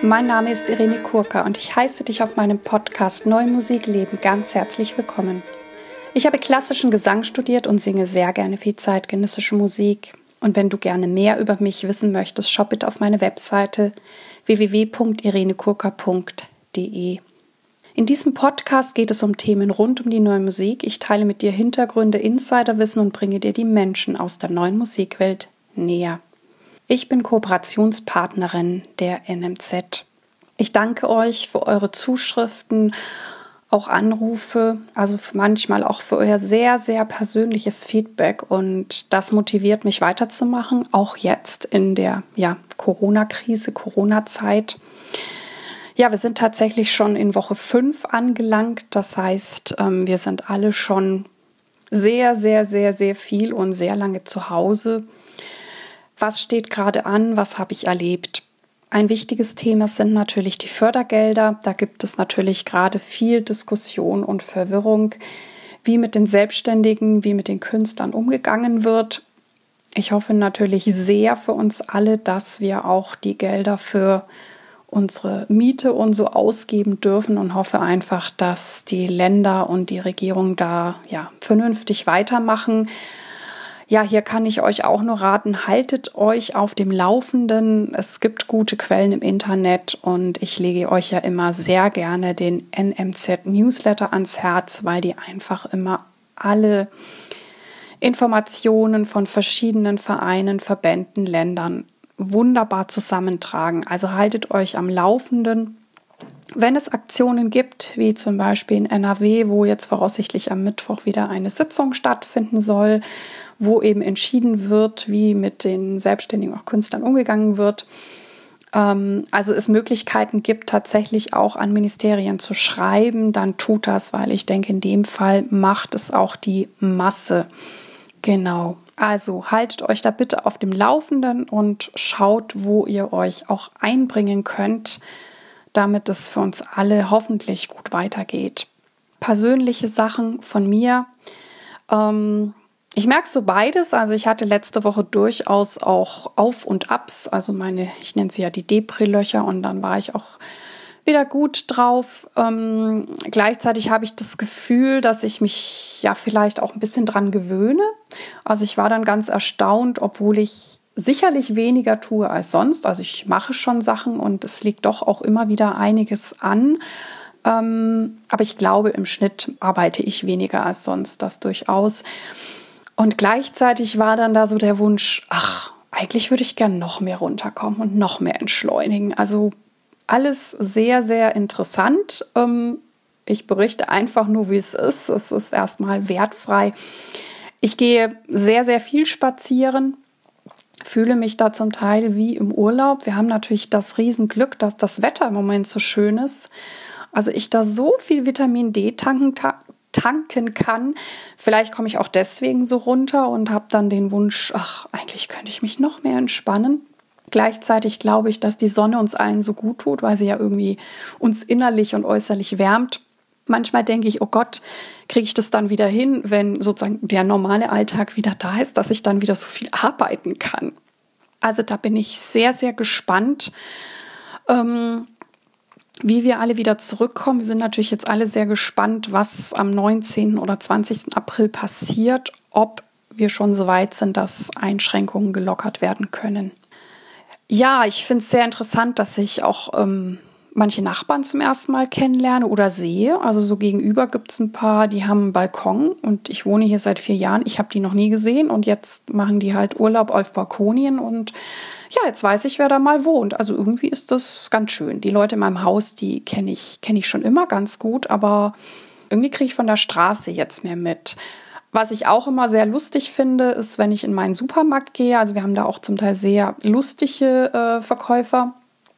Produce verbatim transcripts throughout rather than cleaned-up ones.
Mein Name ist Irene Kurka und ich heiße dich auf meinem Podcast Neue Musik leben ganz herzlich willkommen. Ich habe klassischen Gesang studiert und singe sehr gerne viel zeitgenössische Musik. Und wenn du gerne mehr über mich wissen möchtest, schau bitte auf meine Webseite w w w punkt irene kurka punkt d e. In diesem Podcast geht es um Themen rund um die neue Musik. Ich teile mit dir Hintergründe, Insiderwissen und bringe dir die Menschen aus der neuen Musikwelt näher. Ich bin Kooperationspartnerin der N M Z. Ich danke euch für eure Zuschriften, auch Anrufe, also manchmal auch für euer sehr, sehr persönliches Feedback. Und das motiviert mich weiterzumachen, auch jetzt in der ja, Corona-Krise, Corona-Zeit. Ja, wir sind tatsächlich schon in Woche fünf angelangt. Das heißt, wir sind alle schon sehr, sehr, sehr, sehr viel und sehr lange zu Hause. Was steht gerade an? Was habe ich erlebt? Ein wichtiges Thema sind natürlich die Fördergelder. Da gibt es natürlich gerade viel Diskussion und Verwirrung, wie mit den Selbstständigen, wie mit den Künstlern umgegangen wird. Ich hoffe natürlich sehr für uns alle, dass wir auch die Gelder für unsere Miete und so ausgeben dürfen und hoffe einfach, dass die Länder und die Regierung da ja vernünftig weitermachen. Ja, hier kann ich euch auch nur raten, haltet euch auf dem Laufenden. Es gibt gute Quellen im Internet und ich lege euch ja immer sehr gerne den N M Z Newsletter ans Herz, weil die einfach immer alle Informationen von verschiedenen Vereinen, Verbänden, Ländern wunderbar zusammentragen. Also haltet euch am Laufenden. Wenn es Aktionen gibt, wie zum Beispiel in N R W, wo jetzt voraussichtlich am Mittwoch wieder eine Sitzung stattfinden soll, wo eben entschieden wird, wie mit den Selbstständigen, auch Künstlern umgegangen wird. Ähm, also es Möglichkeiten gibt, tatsächlich auch an Ministerien zu schreiben, dann tut das, weil ich denke, in dem Fall macht es auch die Masse. Genau. Also haltet euch da bitte auf dem Laufenden und schaut, wo ihr euch auch einbringen könnt, damit es für uns alle hoffentlich gut weitergeht. Persönliche Sachen von mir. Ähm, ich merke so beides. Also ich hatte letzte Woche durchaus auch Auf- und Abs. Also meine, ich nenne sie ja die Depri-Löcher und dann war ich auch wieder gut drauf. Ähm, gleichzeitig habe ich das Gefühl, dass ich mich ja vielleicht auch ein bisschen dran gewöhne. Also ich war dann ganz erstaunt, obwohl ich sicherlich weniger tue als sonst. Also ich mache schon Sachen und es liegt doch auch immer wieder einiges an. Ähm, aber ich glaube, im Schnitt arbeite ich weniger als sonst, das durchaus. Und gleichzeitig war dann da so der Wunsch, ach, eigentlich würde ich gern noch mehr runterkommen und noch mehr entschleunigen. Also alles sehr, sehr interessant. Ähm, ich berichte einfach nur, wie es ist. Es ist erstmal wertfrei. Ich gehe sehr, sehr viel spazieren. Fühle mich da zum Teil wie im Urlaub. Wir haben natürlich das Riesenglück, dass das Wetter im Moment so schön ist. Also ich da so viel Vitamin D tanken, ta- tanken kann. Vielleicht komme ich auch deswegen so runter und habe dann den Wunsch, ach, eigentlich könnte ich mich noch mehr entspannen. Gleichzeitig glaube ich, dass die Sonne uns allen so gut tut, weil sie ja irgendwie uns innerlich und äußerlich wärmt. Manchmal denke ich, oh Gott, kriege ich das dann wieder hin, wenn sozusagen der normale Alltag wieder da ist, dass ich dann wieder so viel arbeiten kann. Also da bin ich sehr, sehr gespannt, ähm, wie wir alle wieder zurückkommen. Wir sind natürlich jetzt alle sehr gespannt, was am neunzehnten oder zwanzigsten April passiert, ob wir schon so weit sind, dass Einschränkungen gelockert werden können. Ja, ich finde es sehr interessant, dass ich auch ähm, manche Nachbarn zum ersten Mal kennenlerne oder sehe. Also so gegenüber gibt es ein paar, die haben einen Balkon und ich wohne hier seit vier Jahren. Ich habe die noch nie gesehen und jetzt machen die halt Urlaub auf Balkonien und ja, jetzt weiß ich, wer da mal wohnt. Also irgendwie ist das ganz schön. Die Leute in meinem Haus, die kenne ich, kenne ich schon immer ganz gut, aber irgendwie kriege ich von der Straße jetzt mehr mit. Was ich auch immer sehr lustig finde, ist, wenn ich in meinen Supermarkt gehe. Also wir haben da auch zum Teil sehr lustige äh, Verkäufer.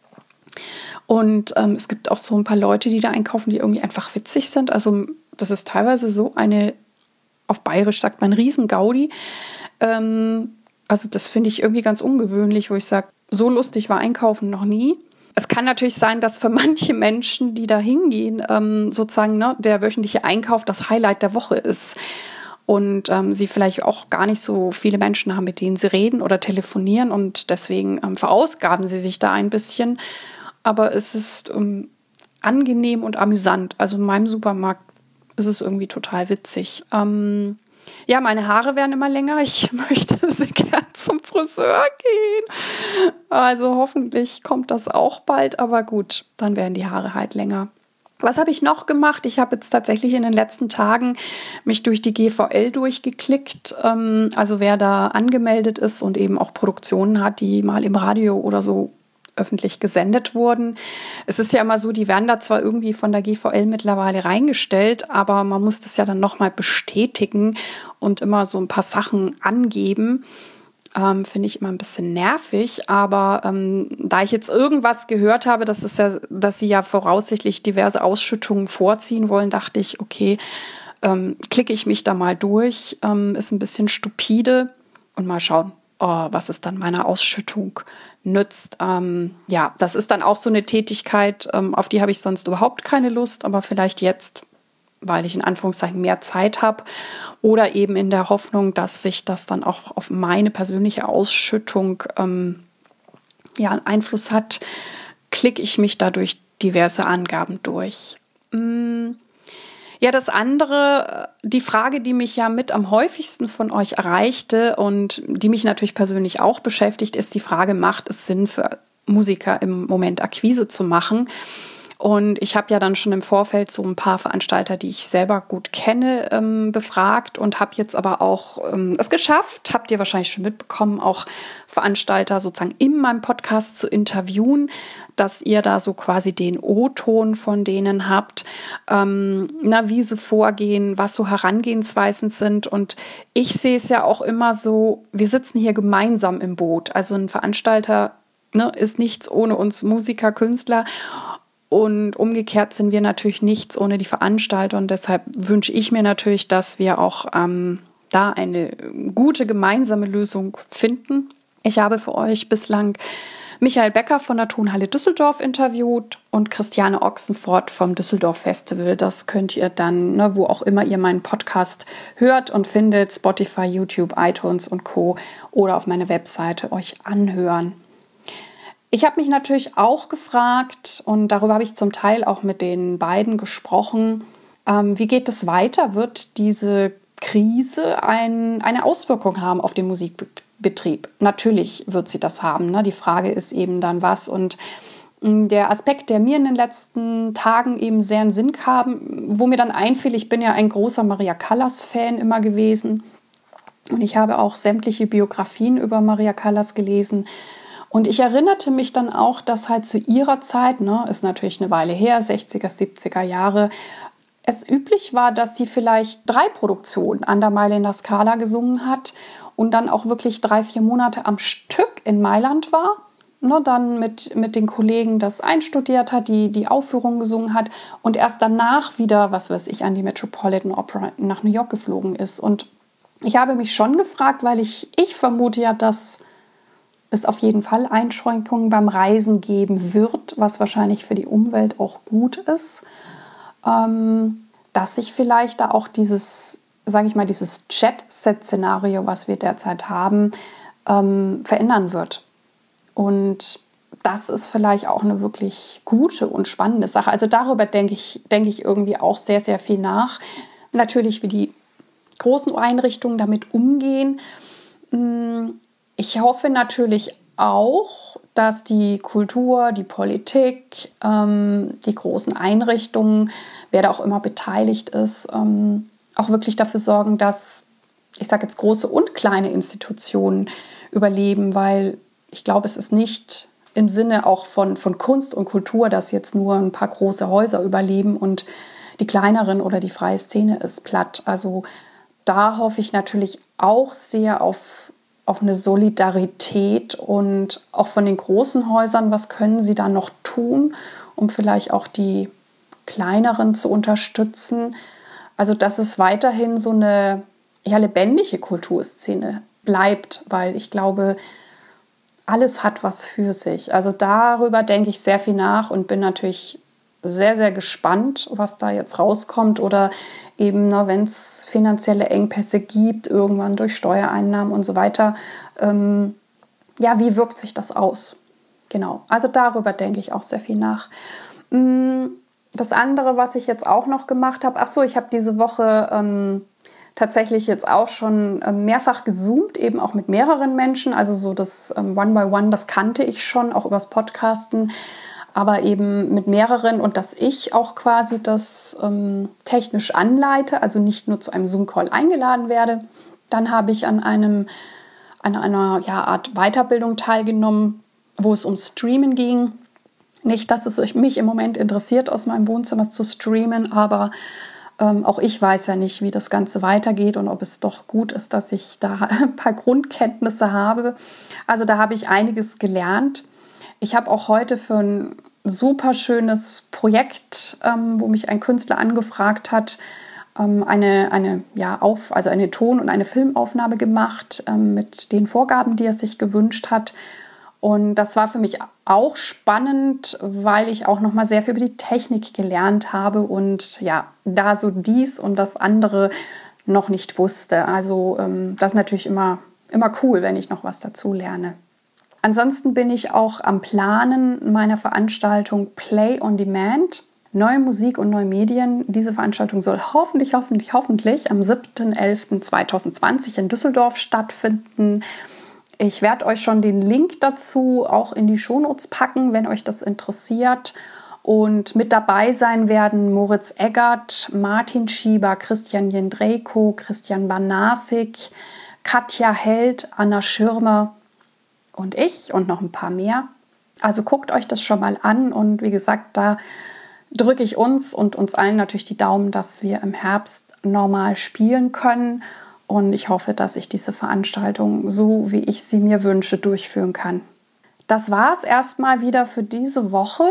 Und ähm, es gibt auch so ein paar Leute, die da einkaufen, die irgendwie einfach witzig sind. Also das ist teilweise so eine, auf Bayerisch sagt man Riesengaudi. Ähm, also das finde ich irgendwie ganz ungewöhnlich, wo ich sage, so lustig war Einkaufen noch nie. Es kann natürlich sein, dass für manche Menschen, die da hingehen, ähm, sozusagen ne, der wöchentliche Einkauf das Highlight der Woche ist. Und ähm, sie vielleicht auch gar nicht so viele Menschen haben, mit denen sie reden oder telefonieren. Und deswegen ähm, verausgaben sie sich da ein bisschen. aber es ist ähm, angenehm und amüsant. Also in meinem Supermarkt ist es irgendwie total witzig. Ähm, ja, meine Haare werden immer länger. Ich möchte sehr gern zum Friseur gehen. Also hoffentlich kommt das auch bald. Aber gut, dann werden die Haare halt länger. Was habe ich noch gemacht? Ich habe jetzt tatsächlich in den letzten Tagen mich durch die G V L durchgeklickt. Ähm, also wer da angemeldet ist und eben auch Produktionen hat, die mal im Radio oder so öffentlich gesendet wurden. Es ist ja immer so, die werden da zwar irgendwie von der G V L mittlerweile reingestellt, aber man muss das ja dann nochmal bestätigen und immer so ein paar Sachen angeben. Ähm, finde ich immer ein bisschen nervig, aber ähm, da ich jetzt irgendwas gehört habe, das ist ja, dass sie ja voraussichtlich diverse Ausschüttungen vorziehen wollen, dachte ich, okay, ähm, klicke ich mich da mal durch, ähm, ist ein bisschen stupide und mal schauen, oh, was es dann meiner Ausschüttung nützt. Ähm, ja, das ist dann auch so eine Tätigkeit, ähm, auf die habe ich sonst überhaupt keine Lust, aber vielleicht jetzt, weil ich in Anführungszeichen mehr Zeit habe oder eben in der Hoffnung, dass sich das dann auch auf meine persönliche Ausschüttung ähm, ja, einen Einfluss hat, klicke ich mich da durch diverse Angaben durch. Mm. Ja, das andere, die Frage, die mich ja mit am häufigsten von euch erreichte und die mich natürlich persönlich auch beschäftigt, ist die Frage, macht es Sinn für Musiker im Moment Akquise zu machen? Und ich habe ja dann schon im Vorfeld so ein paar Veranstalter, die ich selber gut kenne, ähm, befragt und habe jetzt aber auch ähm, es geschafft, habt ihr wahrscheinlich schon mitbekommen, auch Veranstalter sozusagen in meinem Podcast zu interviewen, dass ihr da so quasi den O-Ton von denen habt, ähm, na, wie sie vorgehen, was so Herangehensweisen sind. Und ich sehe es ja auch immer so, wir sitzen hier gemeinsam im Boot. Also ein Veranstalter, ne, ist nichts ohne uns Musiker, Künstler. Und umgekehrt sind wir natürlich nichts ohne die Veranstalter. Und deshalb wünsche ich mir natürlich, dass wir auch ähm, da eine gute gemeinsame Lösung finden. Ich habe für euch bislang Michael Becker von der Tonhalle Düsseldorf interviewt und Christiane Ochsenfort vom Düsseldorf Festival. Das könnt ihr dann, ne, wo auch immer ihr meinen Podcast hört und findet, Spotify, YouTube, iTunes und Co. oder auf meiner Webseite euch anhören. Ich habe mich natürlich auch gefragt, und darüber habe ich zum Teil auch mit den beiden gesprochen, ähm, wie geht es weiter? Wird diese Krise ein, eine Auswirkung haben auf den Musikbetrieb? Natürlich wird sie das haben. Ne? Die Frage ist eben dann was. Und mh, der Aspekt, der mir in den letzten Tagen eben sehr in Sinn kam, wo mir dann einfiel, ich bin ja ein großer Maria Callas-Fan immer gewesen. Und ich habe auch sämtliche Biografien über Maria Callas gelesen. Und ich erinnerte mich dann auch, dass halt zu ihrer Zeit, ne, ist natürlich eine Weile her, sechziger, siebziger Jahre, es üblich war, dass sie vielleicht drei Produktionen an der Mailänder Scala gesungen hat und dann auch wirklich drei, vier Monate am Stück in Mailand war. Ne, dann mit, mit den Kollegen das einstudiert hat, die die Aufführung gesungen hat und erst danach wieder, was weiß ich, an die Metropolitan Opera nach New York geflogen ist. Und ich habe mich schon gefragt, weil ich, ich vermute ja, dass es auf jeden Fall Einschränkungen beim Reisen geben wird, was wahrscheinlich für die Umwelt auch gut ist, ähm, dass sich vielleicht da auch dieses, sage ich mal, dieses Jet-Set-Szenario, was wir derzeit haben, ähm, verändern wird. Und das ist vielleicht auch eine wirklich gute und spannende Sache. Also darüber denke ich, denke ich irgendwie auch sehr, sehr viel nach. Natürlich, wie die großen Einrichtungen damit umgehen. Ich hoffe natürlich auch, dass die Kultur, die Politik, ähm, die großen Einrichtungen, wer da auch immer beteiligt ist, ähm, auch wirklich dafür sorgen, dass, ich sage jetzt, große und kleine Institutionen überleben, weil ich glaube, es ist nicht im Sinne auch von, von Kunst und Kultur, dass jetzt nur ein paar große Häuser überleben und die kleineren oder die freie Szene ist platt. Also da hoffe ich natürlich auch sehr auf, auf eine Solidarität und auch von den großen Häusern, was können sie da noch tun, um vielleicht auch die kleineren zu unterstützen. Also dass es weiterhin so eine ja, lebendige Kulturszene bleibt, weil ich glaube, alles hat was für sich. Also darüber denke ich sehr viel nach und bin natürlich sehr, sehr gespannt, was da jetzt rauskommt oder eben, wenn es finanzielle Engpässe gibt, irgendwann durch Steuereinnahmen und so weiter. Ähm, ja, wie wirkt sich das aus? genau, also darüber denke ich auch sehr viel nach. Das andere, was ich jetzt auch noch gemacht habe, ach so, ich habe diese Woche ähm, tatsächlich jetzt auch schon ähm, mehrfach gezoomt, eben auch mit mehreren Menschen. Also so das ähm, One-by-One, das kannte ich schon, auch übers Podcasten, aber eben mit mehreren und dass ich auch quasi das ähm, technisch anleite, also nicht nur zu einem Zoom-Call eingeladen werde. Dann habe ich an einem an einer ja, Art Weiterbildung teilgenommen, wo es um Streamen ging. Nicht, dass es mich im Moment interessiert, aus meinem Wohnzimmer zu streamen, aber ähm, auch ich weiß ja nicht, wie das Ganze weitergeht und ob es doch gut ist, dass ich da ein paar Grundkenntnisse habe. Also da habe ich einiges gelernt. Ich habe auch heute für ein super schönes Projekt, ähm, wo mich ein Künstler angefragt hat, ähm, eine, eine, ja, auf, also eine Ton- und eine Filmaufnahme gemacht ähm, mit den Vorgaben, die er sich gewünscht hat. Und das war für mich auch spannend, weil ich auch noch mal sehr viel über die Technik gelernt habe und ja, da so dies und das andere noch nicht wusste. Also ähm, das ist natürlich immer, immer cool, wenn ich noch was dazu lerne. Ansonsten bin ich auch am Planen meiner Veranstaltung Play on Demand. Neue Musik und neue Medien. Diese Veranstaltung soll hoffentlich, hoffentlich, hoffentlich am siebten elften zweitausendzwanzig in Düsseldorf stattfinden. Ich werde euch schon den Link dazu auch in die Shownotes packen, wenn euch das interessiert. Und mit dabei sein werden Moritz Eggert, Martin Schieber, Christian Jendrejko, Christian Banasik, Katja Held, Anna Schirmer und ich und noch ein paar mehr. Also guckt euch das schon mal an und wie gesagt, da drücke ich uns und uns allen natürlich die Daumen, dass wir im Herbst normal spielen können. Und ich hoffe, dass ich diese Veranstaltung, so wie ich sie mir wünsche, durchführen kann. Das war es erstmal wieder für diese Woche.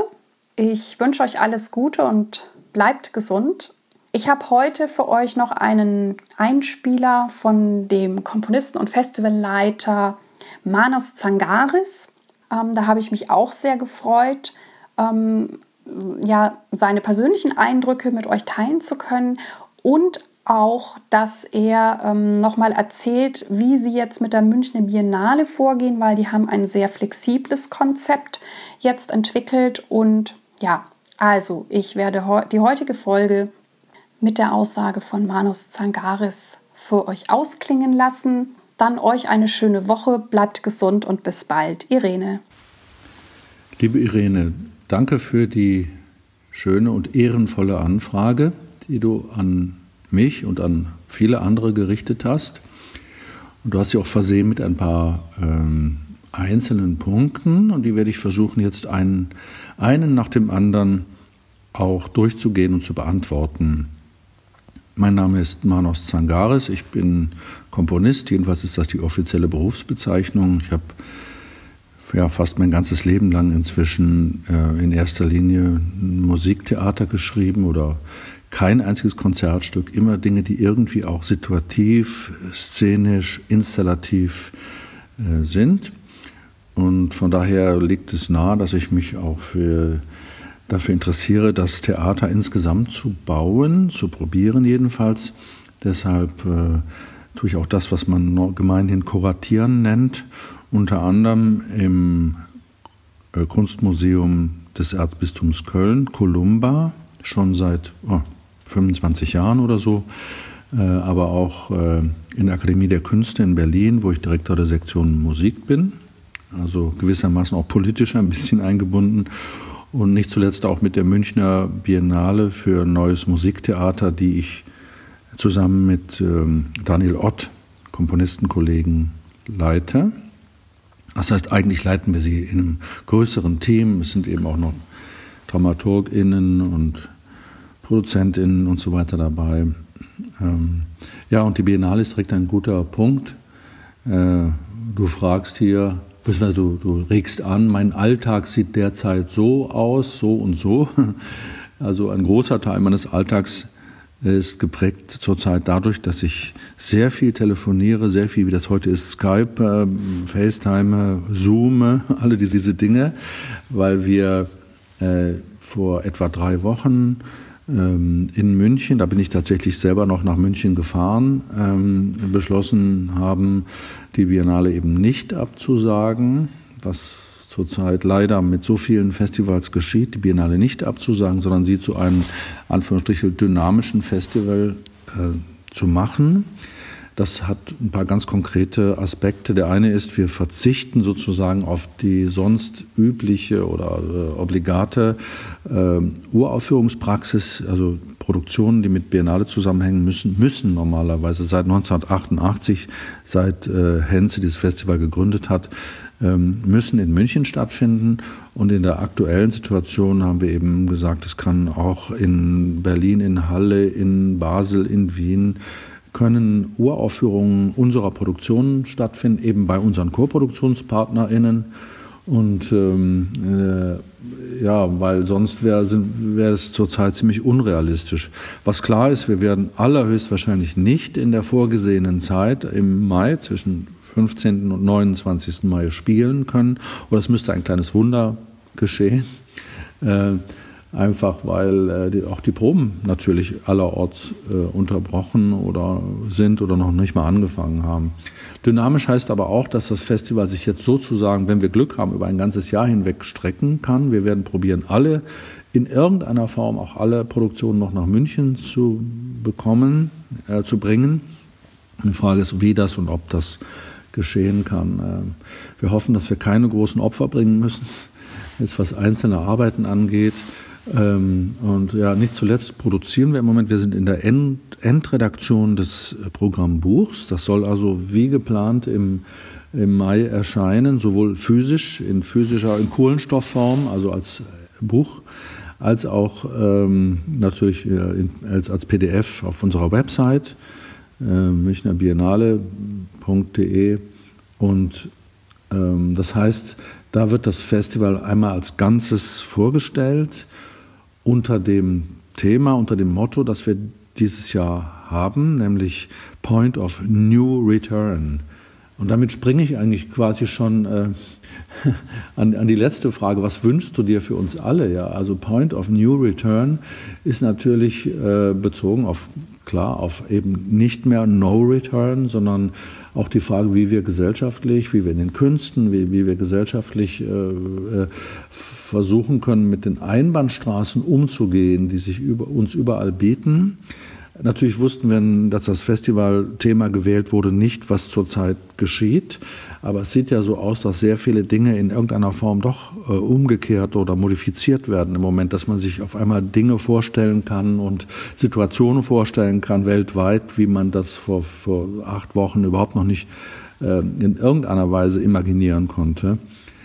Ich wünsche euch alles Gute und bleibt gesund. Ich habe heute für euch noch einen Einspieler von dem Komponisten und Festivalleiter Manos Tsangaris. Ähm, da habe ich mich auch sehr gefreut, ähm, ja, seine persönlichen Eindrücke mit euch teilen zu können und auch, dass er ähm, nochmal erzählt, wie sie jetzt mit der Münchner Biennale vorgehen, weil die haben ein sehr flexibles Konzept jetzt entwickelt. Und ja, also ich werde he- die heutige Folge mit der Aussage von Manos Tsangaris für euch ausklingen lassen. Dann euch eine schöne Woche, bleibt gesund und bis bald. Irene. Liebe Irene, danke für die schöne und ehrenvolle Anfrage, die du an mich und an viele andere gerichtet hast. Und du hast sie auch versehen mit ein paar ähm, einzelnen Punkten und die werde ich versuchen, jetzt einen, einen nach dem anderen auch durchzugehen und zu beantworten. Mein Name ist Manos Tsangaris, ich bin Komponist, jedenfalls ist das die offizielle Berufsbezeichnung. Ich habe ja fast mein ganzes Leben lang inzwischen äh, in erster Linie Musiktheater geschrieben oder kein einziges Konzertstück, immer Dinge, die irgendwie auch situativ, szenisch, installativ äh, sind. Und von daher liegt es nahe, dass ich mich auch für, dafür interessiere, das Theater insgesamt zu bauen, zu probieren jedenfalls. Deshalb äh, tue ich auch das, was man gemeinhin Kuratieren nennt, unter anderem im äh, Kunstmuseum des Erzbistums Köln, Columba, schon seit oh, fünfundzwanzig Jahren oder so, äh, aber auch äh, in der Akademie der Künste in Berlin, wo ich Direktor der Sektion Musik bin, also gewissermaßen auch politisch ein bisschen eingebunden und nicht zuletzt auch mit der Münchner Biennale für neues Musiktheater, die ich zusammen mit ähm, Daniel Ott, Komponistenkollegen, leite. Das heißt, eigentlich leiten wir sie in einem größeren Team. Es sind eben auch noch DramaturgInnen und ProduzentInnen und so weiter dabei. Ähm, ja, und die Biennale ist direkt ein guter Punkt. Äh, du fragst hier, du, du regst an, mein Alltag sieht derzeit so aus, so und so. Also ein großer Teil meines Alltags ist geprägt zurzeit dadurch, dass ich sehr viel telefoniere, sehr viel, wie das heute ist, Skype, äh, FaceTime, Zoom, alle diese Dinge, weil wir äh, vor etwa drei Wochen ähm, in München, da bin ich tatsächlich selber noch nach München gefahren, ähm, beschlossen haben, die Biennale eben nicht abzusagen, was zurzeit leider mit so vielen Festivals geschieht, die Biennale nicht abzusagen, sondern sie zu einem, Anführungsstrichen, dynamischen Festival äh, zu machen. Das hat ein paar ganz konkrete Aspekte. Der eine ist, wir verzichten sozusagen auf die sonst übliche oder äh, obligate äh, Uraufführungspraxis, also Produktionen, die mit Biennale zusammenhängen müssen, müssen normalerweise seit neunzehnhundertachtundachtzig, seit äh, Henze dieses Festival gegründet hat, ähm, müssen in München stattfinden. Und in der aktuellen Situation haben wir eben gesagt, es kann auch in Berlin, in Halle, in Basel, in Wien, können Uraufführungen unserer Produktionen stattfinden, eben bei unseren Co-ProduktionspartnerInnen. Und ähm, äh, ja, weil sonst wäre wär es zurzeit ziemlich unrealistisch. Was klar ist, wir werden allerhöchstwahrscheinlich nicht in der vorgesehenen Zeit im Mai zwischen fünfzehnten und neunundzwanzigsten Mai spielen können. Oder es müsste ein kleines Wunder geschehen. Äh, Einfach weil äh, die, auch die Proben natürlich allerorts äh, unterbrochen oder sind oder noch nicht mal angefangen haben. Dynamisch heißt aber auch, dass das Festival sich jetzt sozusagen, wenn wir Glück haben, über ein ganzes Jahr hinweg strecken kann. Wir werden probieren, alle in irgendeiner Form, auch alle Produktionen noch nach München zu bekommen, äh, zu bringen. Die Frage ist, wie das und ob das geschehen kann. Äh, wir hoffen, dass wir keine großen Opfer bringen müssen, jetzt was einzelne Arbeiten angeht. Und ja, nicht zuletzt produzieren wir im Moment, wir sind in der End Endredaktion des Programmbuchs. Das soll also wie geplant im, im Mai erscheinen, sowohl physisch, in physischer, in Kohlenstoffform, also als Buch, als auch ähm, natürlich in, als, als P D F auf unserer Website, äh, münchner biennale punkt de. Und ähm, das heißt, da wird das Festival einmal als Ganzes vorgestellt, unter dem Thema, unter dem Motto, das wir dieses Jahr haben, nämlich Point of New Return. Und damit springe ich eigentlich quasi schon äh, an, an die letzte Frage, was wünschst du dir für uns alle? Ja, also Point of New Return ist natürlich äh, bezogen auf, klar, auf eben nicht mehr No Return, sondern auch die Frage, wie wir gesellschaftlich, wie wir in den Künsten, wie, wie wir gesellschaftlich äh, versuchen können, mit den Einbahnstraßen umzugehen, die sich über, uns überall bieten. Natürlich wussten wir, dass das Festivalthema gewählt wurde, nicht, was zurzeit geschieht. Aber es sieht ja so aus, dass sehr viele Dinge in irgendeiner Form doch äh, umgekehrt oder modifiziert werden im Moment, dass man sich auf einmal Dinge vorstellen kann und Situationen vorstellen kann weltweit, wie man das vor, vor acht Wochen überhaupt noch nicht äh, in irgendeiner Weise imaginieren konnte.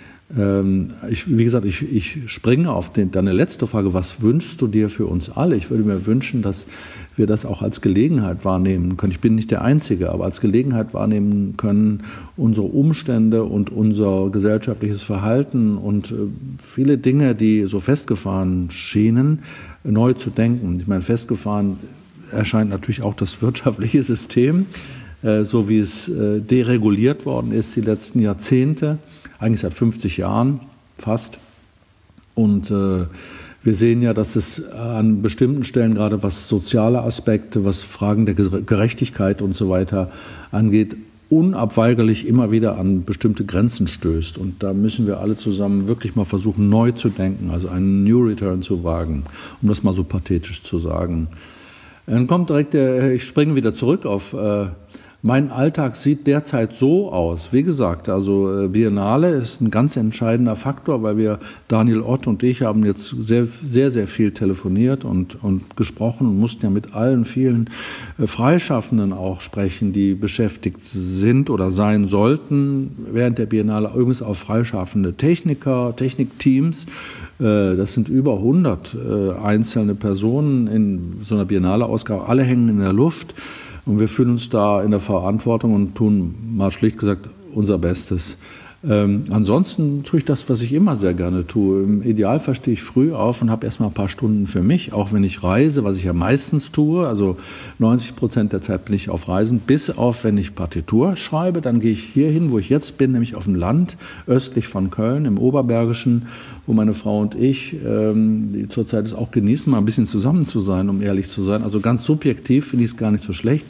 Ich, wie gesagt, ich, ich springe auf den, deine letzte Frage, was wünschst du dir für uns alle? Ich würde mir wünschen, dass wir das auch als Gelegenheit wahrnehmen können. Ich bin nicht der Einzige, aber als Gelegenheit wahrnehmen können, unsere Umstände und unser gesellschaftliches Verhalten und viele Dinge, die so festgefahren schienen, neu zu denken. Ich meine, festgefahren erscheint natürlich auch das wirtschaftliche System, so wie es dereguliert worden ist die letzten Jahrzehnte, eigentlich seit fünfzig Jahren fast. Und äh, wir sehen ja, dass es an bestimmten Stellen, gerade was soziale Aspekte, was Fragen der Gerechtigkeit und so weiter angeht, unabweigerlich immer wieder an bestimmte Grenzen stößt. Und da müssen wir alle zusammen wirklich mal versuchen, neu zu denken, also einen New Return zu wagen, um das mal so pathetisch zu sagen. Dann kommt direkt der, ich springe wieder zurück auf äh, mein Alltag sieht derzeit so aus. Wie gesagt, also Biennale ist ein ganz entscheidender Faktor, weil wir, Daniel Ott und ich, haben jetzt sehr, sehr, sehr viel telefoniert und, und gesprochen und mussten ja mit allen vielen Freischaffenden auch sprechen, die beschäftigt sind oder sein sollten während der Biennale. Übrigens auch freischaffende Techniker, Technikteams. Das sind über hundert einzelne Personen in so einer Biennale-Ausgabe. Alle hängen in der Luft. Und wir fühlen uns da in der Verantwortung und tun mal schlicht gesagt unser Bestes. Ähm, ansonsten tue ich das, was ich immer sehr gerne tue. Im Idealfall stehe ich früh auf und habe erstmal ein paar Stunden für mich, auch wenn ich reise, was ich ja meistens tue. Also neunzig Prozent der Zeit bin ich auf Reisen, bis auf, wenn ich Partitur schreibe. Dann gehe ich hier hin, wo ich jetzt bin, nämlich auf dem Land, östlich von Köln, im Oberbergischen, wo meine Frau und ich, ähm, die zurzeit es auch genießen, mal ein bisschen zusammen zu sein, um ehrlich zu sein. Also ganz subjektiv finde ich es gar nicht so schlecht.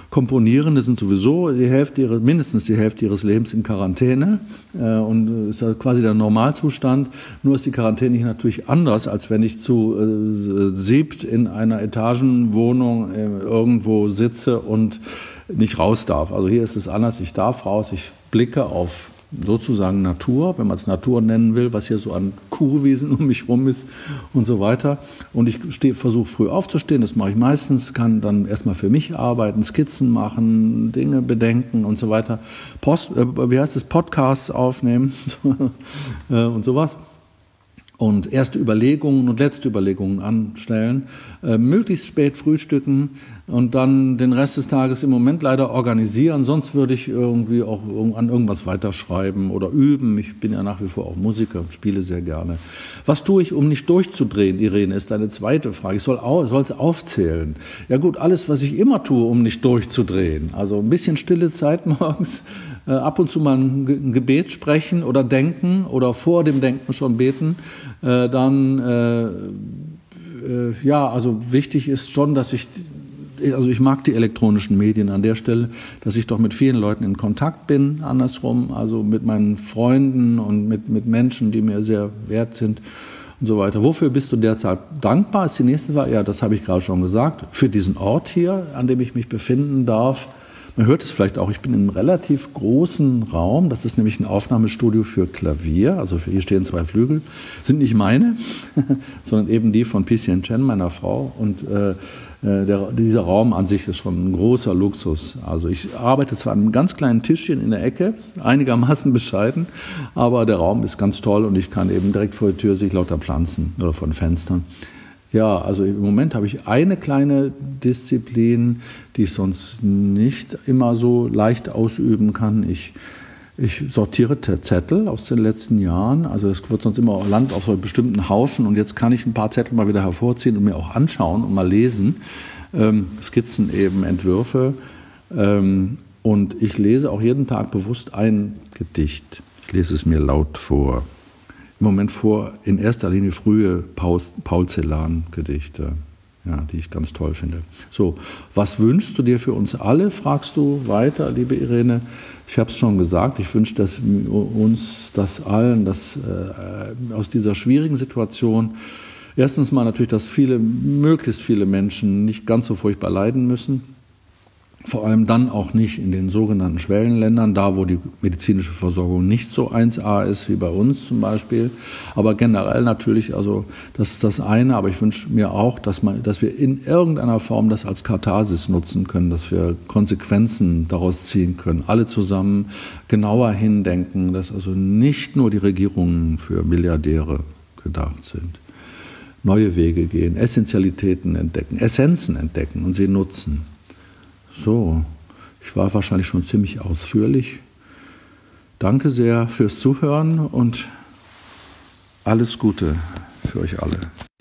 Komponierende sind sowieso die Hälfte ihres, mindestens die Hälfte ihres Lebens in Quarantäne äh, und ist halt quasi der Normalzustand. Nur ist die Quarantäne hier natürlich anders, als wenn ich zu äh, siebt in einer Etagenwohnung äh, irgendwo sitze und nicht raus darf. Also hier ist es anders, ich darf raus, ich blicke auf sozusagen Natur, wenn man es Natur nennen will, was hier so an Kurwiesen um mich rum ist und so weiter. Und ich versuche früh aufzustehen, das mache ich meistens, kann dann erstmal für mich arbeiten, Skizzen machen, Dinge bedenken und so weiter. Post, äh, wie heißt es, Podcasts aufnehmen und sowas. Und erste Überlegungen und letzte Überlegungen anstellen, äh, möglichst spät frühstücken und dann den Rest des Tages im Moment leider organisieren. Sonst würde ich irgendwie auch an irgendwas weiterschreiben oder üben. Ich bin ja nach wie vor auch Musiker, spiele sehr gerne. Was tue ich, um nicht durchzudrehen, Irene, ist eine zweite Frage. Ich soll es aufzählen. Ja gut, alles, was ich immer tue, um nicht durchzudrehen. Also ein bisschen stille Zeit morgens, äh, ab und zu mal ein Gebet sprechen oder denken oder vor dem Denken schon beten. Äh, dann, äh, äh, ja, also wichtig ist schon, dass ich, also ich mag die elektronischen Medien an der Stelle, dass ich doch mit vielen Leuten in Kontakt bin, andersrum, also mit meinen Freunden und mit, mit Menschen, die mir sehr wert sind und so weiter. Wofür bist du derzeit dankbar? Ist die nächste Frage. Ja, das habe ich gerade schon gesagt. Für diesen Ort hier, an dem ich mich befinden darf. Man hört es vielleicht auch, ich bin in einem relativ großen Raum, das ist nämlich ein Aufnahmestudio für Klavier, also hier stehen zwei Flügel, sind nicht meine, sondern eben die von P C Chen, meiner Frau, und äh, der, dieser Raum an sich ist schon ein großer Luxus. Also ich arbeite zwar an einem ganz kleinen Tischchen in der Ecke, einigermaßen bescheiden, aber der Raum ist ganz toll und ich kann eben direkt vor der Tür sich lauter Pflanzen oder von Fenstern. Ja, also im Moment habe ich eine kleine Disziplin, die ich sonst nicht immer so leicht ausüben kann. Ich, ich sortiere Zettel aus den letzten Jahren. Also es wird sonst immer Land auf so einem bestimmten Haufen und jetzt kann ich ein paar Zettel mal wieder hervorziehen und mir auch anschauen und mal lesen. Ähm, Skizzen eben, Entwürfe. Ähm, und ich lese auch jeden Tag bewusst ein Gedicht. Ich lese es mir laut vor. Im Moment vor in erster Linie frühe Paul, Paul Celan-Gedichte, ja, die ich ganz toll finde. So, was wünschst du dir für uns alle, fragst du weiter, liebe Irene. Ich habe es schon gesagt, ich wünsche dass uns, das allen, dass äh, aus dieser schwierigen Situation, erstens mal natürlich, dass viele, möglichst viele Menschen nicht ganz so furchtbar leiden müssen. Vor allem dann auch nicht in den sogenannten Schwellenländern, da wo die medizinische Versorgung nicht so eins a ist wie bei uns zum Beispiel. Aber generell natürlich, also das ist das eine, aber ich wünsche mir auch, dass, man, dass wir in irgendeiner Form das als Katharsis nutzen können, dass wir Konsequenzen daraus ziehen können, alle zusammen genauer hindenken, dass also nicht nur die Regierungen für Milliardäre gedacht sind. Neue Wege gehen, Essentialitäten entdecken, Essenzen entdecken und sie nutzen. So, ich war wahrscheinlich schon ziemlich ausführlich. Danke sehr fürs Zuhören und alles Gute für euch alle.